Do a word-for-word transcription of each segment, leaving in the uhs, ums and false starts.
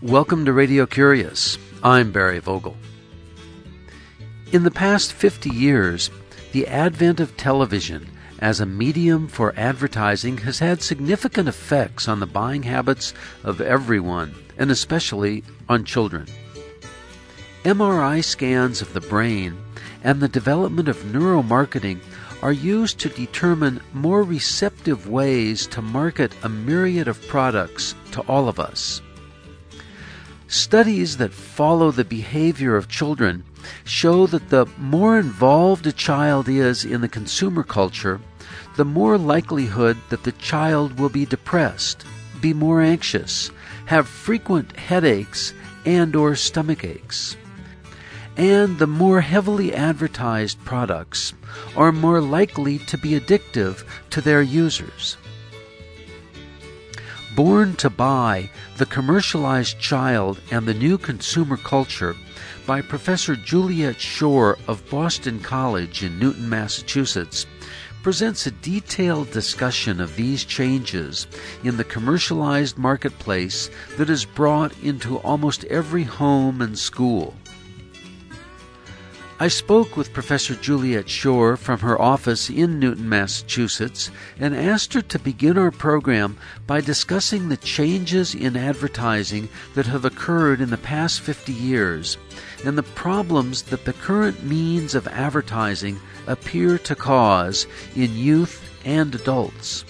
Welcome to Radio Curious. I'm Barry Vogel. In the past fifty years, the advent of television as a medium for advertising has had significant effects on the buying habits of everyone, and especially on children. M R I scans of the brain and the development of neuromarketing are used to determine more receptive ways to market a myriad of products to all of us. Studies that follow the behavior of children show that the more involved a child is in the consumer culture, the more likelihood that the child will be depressed, be more anxious, have frequent headaches and or stomach aches. And the more heavily advertised products are more likely to be addictive to their users. Born to Buy, The Commercialized Child and the New Consumer Culture by Professor Juliet Schor of Boston College in Newton, Massachusetts, presents a detailed discussion of these changes in the commercialized marketplace that is brought into almost every home and school. I spoke with Professor Juliet Schor from her office in Newton, Massachusetts, and asked her to begin our program by discussing the changes in advertising that have occurred in the past fifty years and the problems that the current means of advertising appear to cause in youth and adults.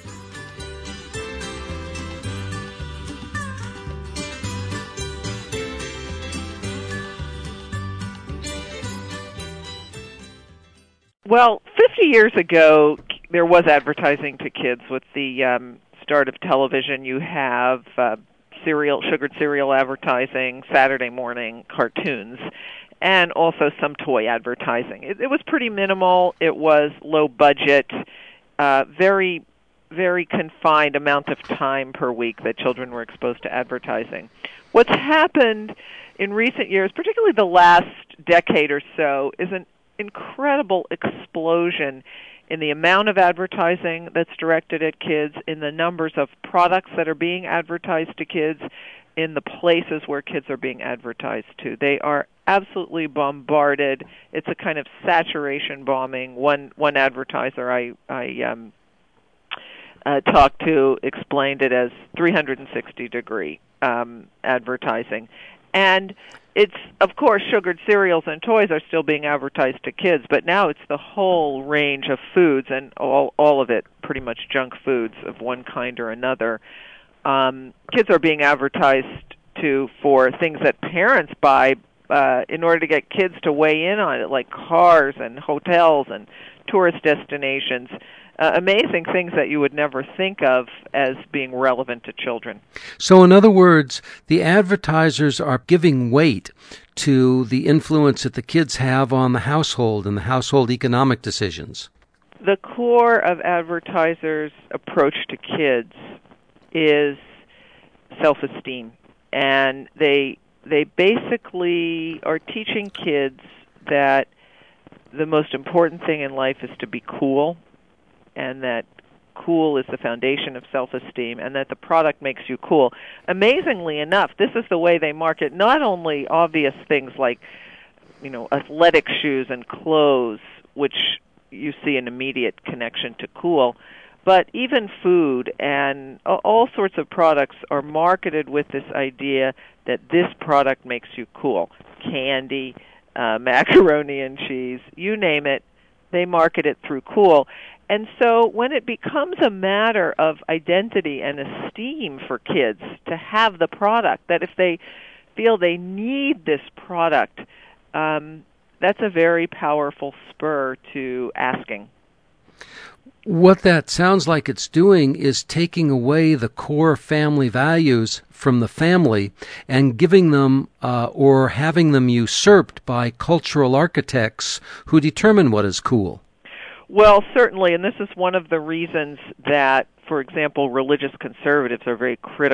Well, fifty years ago, there was advertising to kids. With the um, start of television, you have uh, cereal, sugared cereal advertising, Saturday morning cartoons, and also some toy advertising. It, it was pretty minimal. It was low budget, uh, very, very confined amount of time per week that children were exposed to advertising. What's happened in recent years, particularly the last decade or so, is an incredible explosion in the amount of advertising that's directed at kids, in the numbers of products that are being advertised to kids, in the places where kids are being advertised to. They are absolutely bombarded. It's a kind of saturation bombing. One one advertiser I I um, uh, talked to explained it as three hundred sixty degree um, advertising. And it's, of course, sugared cereals and toys are still being advertised to kids, but now it's the whole range of foods, and all all of it pretty much junk foods of one kind or another. Um, kids are being advertised to for things that parents buy uh, in order to get kids to weigh in on it, like cars and hotels and tourist destinations. Uh, amazing things that you would never think of as being relevant to children. So in other words, the advertisers are giving weight to the influence that the kids have on the household and the household economic decisions. The core of advertisers' approach to kids is self-esteem, and they they basically are teaching kids that the most important thing in life is to be cool, and that cool is the foundation of self-esteem, and that the product makes you cool. Amazingly enough, this is the way they market not only obvious things like, you know, athletic shoes and clothes, which you see an immediate connection to cool, but even food and all sorts of products are marketed with this idea that this product makes you cool. Candy, uh, macaroni and cheese, you name it, they market it through cool. And so when it becomes a matter of identity and esteem for kids to have the product, that if they feel they need this product, um, that's a very powerful spur to asking. What that sounds like it's doing is taking away the core family values from the family and giving them uh, or having them usurped by cultural architects who determine what is cool. Well, certainly, and this is one of the reasons that, for example, religious conservatives are very critical